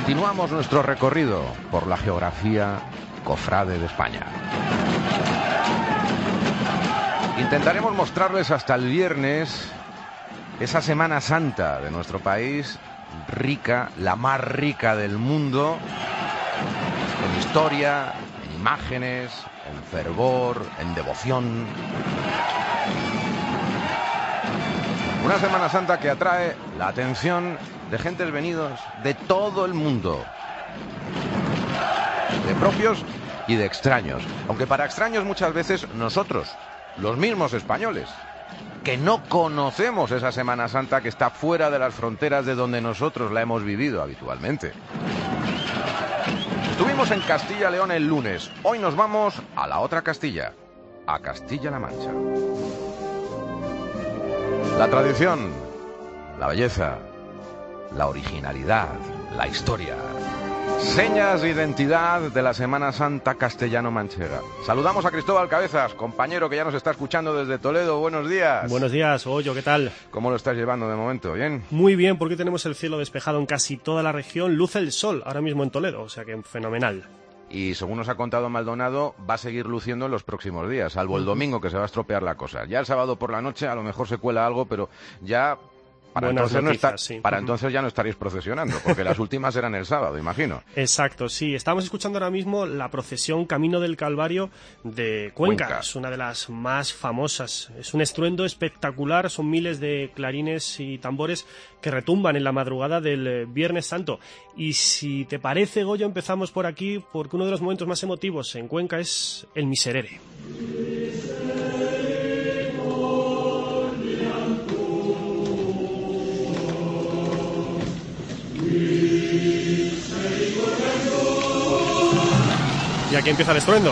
Continuamos nuestro recorrido por la geografía cofrade de España. Intentaremos mostrarles hasta el viernes esa Semana Santa de nuestro país, rica, la más rica del mundo, en historia, en imágenes, en fervor, en devoción. Una Semana Santa que atrae la atención de gentes venidos de todo el mundo, de propios y de extraños, aunque para extraños muchas veces nosotros, los mismos españoles, que no conocemos esa Semana Santa que está fuera de las fronteras de donde nosotros la hemos vivido habitualmente. Estuvimos en Castilla y León el lunes. Hoy nos vamos a la otra Castilla, a Castilla-La Mancha. La tradición, la belleza, la originalidad, la historia. Señas de identidad de la Semana Santa castellano-manchega. Saludamos a Cristóbal Cabezas, compañero que ya nos está escuchando desde Toledo. Buenos días. Buenos días, Goyo, ¿qué tal? ¿Cómo lo estás llevando de momento? ¿Bien? Muy bien, porque tenemos el cielo despejado en casi toda la región. Luce el sol ahora mismo en Toledo, o sea que fenomenal. Y según nos ha contado Maldonado, va a seguir luciendo en los próximos días, salvo el domingo, que se va a estropear la cosa. Ya el sábado por la noche a lo mejor se cuela algo, pero ya... Para entonces ya no estaréis procesionando, porque las últimas eran el sábado, imagino. Exacto, sí. Estamos escuchando ahora mismo la procesión Camino del Calvario de Cuenca. Es una de las más famosas. Es un estruendo espectacular, son miles de clarines y tambores que retumban en la madrugada del Viernes Santo. Y si te parece, Goyo, empezamos por aquí, porque uno de los momentos más emotivos en Cuenca es el Miserere. Y aquí empieza el estruendo.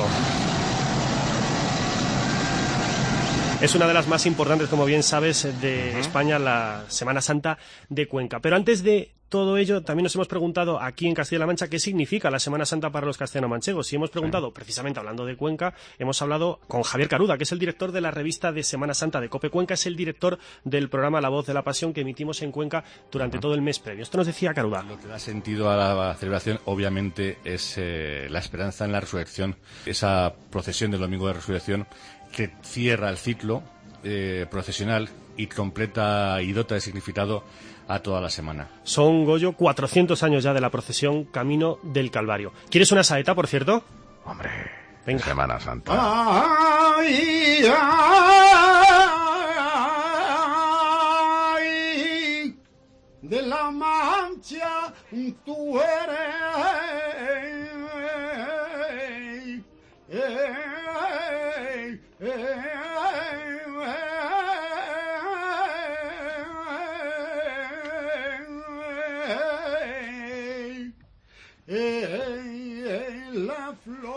Es una de las más importantes, como bien sabes, de España, la Semana Santa de Cuenca. Pero antes de todo ello, también nos hemos preguntado aquí en Castilla-La Mancha qué significa la Semana Santa para los castellano-manchegos. Y hemos preguntado, precisamente hablando de Cuenca, hemos hablado con Javier Caruda, que es el director de la revista de Semana Santa de COPE Cuenca, es el director del programa La Voz de la Pasión que emitimos en Cuenca durante todo el mes previo. Esto nos decía Caruda. Lo que da sentido a la celebración, obviamente, es la esperanza en la resurrección, esa procesión del Domingo de Resurrección que cierra el ciclo procesional y completa y dota de significado a toda la semana. Son, Goyo, 400 años ya de la procesión Camino del Calvario. ¿Quieres una saeta, por cierto? Hombre, venga. Semana Santa. Ay, ay, de la Mancha tú eres. La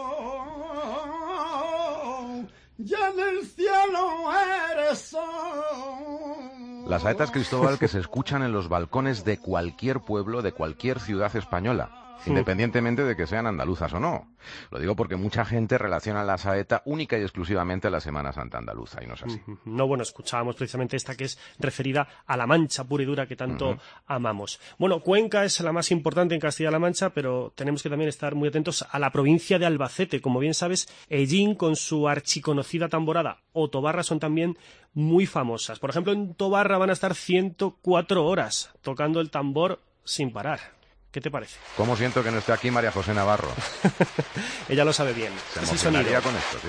flor ya en el cielo eres sol. Las saetas, Cristóbal, que se escuchan en los balcones de cualquier pueblo, de cualquier ciudad española, independientemente de que sean andaluzas o no. Lo digo porque mucha gente relaciona la saeta única y exclusivamente a la Semana Santa andaluza, y no es así. No, bueno, escuchábamos precisamente esta que es referida a la Mancha pura y dura que tanto amamos. Bueno, Cuenca es la más importante en Castilla-La Mancha, pero tenemos que también estar muy atentos a la provincia de Albacete. Como bien sabes, Ellín con su archiconocida tamborada o Tobarra son también muy famosas. Por ejemplo, en Tobarra van a estar 104 horas tocando el tambor sin parar. ¿Qué te parece? ¿Cómo siento que no esté aquí María José Navarro? Ella lo sabe bien. Se emocionaría con esto, ¿sí?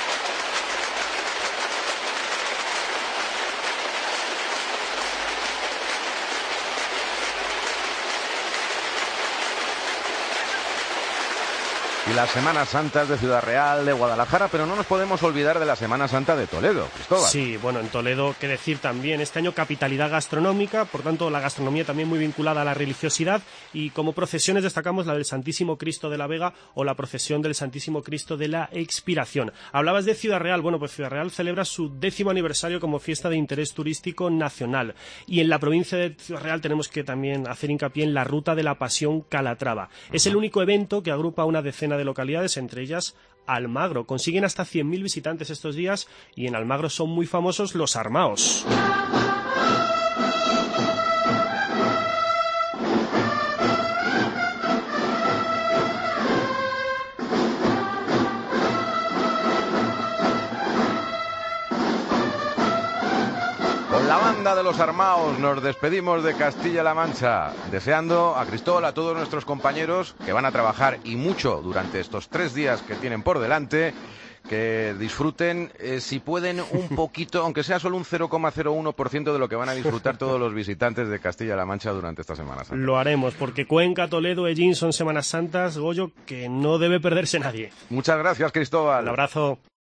Y las Semanas Santas de Ciudad Real, de Guadalajara, pero no nos podemos olvidar de la Semana Santa de Toledo, Cristóbal. Sí, bueno, en Toledo, qué decir también, este año capitalidad gastronómica, por tanto la gastronomía también muy vinculada a la religiosidad, y como procesiones destacamos la del Santísimo Cristo de la Vega o la procesión del Santísimo Cristo de la Expiración. Hablabas de Ciudad Real, bueno, pues Ciudad Real celebra su 10º aniversario como fiesta de interés turístico nacional, y en la provincia de Ciudad Real tenemos que también hacer hincapié en la Ruta de la Pasión Calatrava. Es el único evento que agrupa una decena de localidades, entre ellas Almagro. Consiguen hasta 100.000 visitantes estos días y en Almagro son muy famosos los armaos. La banda de los armaos, nos despedimos de Castilla-La Mancha, deseando a Cristóbal, a todos nuestros compañeros que van a trabajar y mucho durante estos 3 días que tienen por delante, que disfruten, si pueden, un poquito, aunque sea solo un 0,01% de lo que van a disfrutar todos los visitantes de Castilla-La Mancha durante esta Semana Santa. Lo haremos, porque Cuenca, Toledo, Ellín son Semanas Santas, Goyo, que no debe perderse nadie. Muchas gracias, Cristóbal. Un abrazo.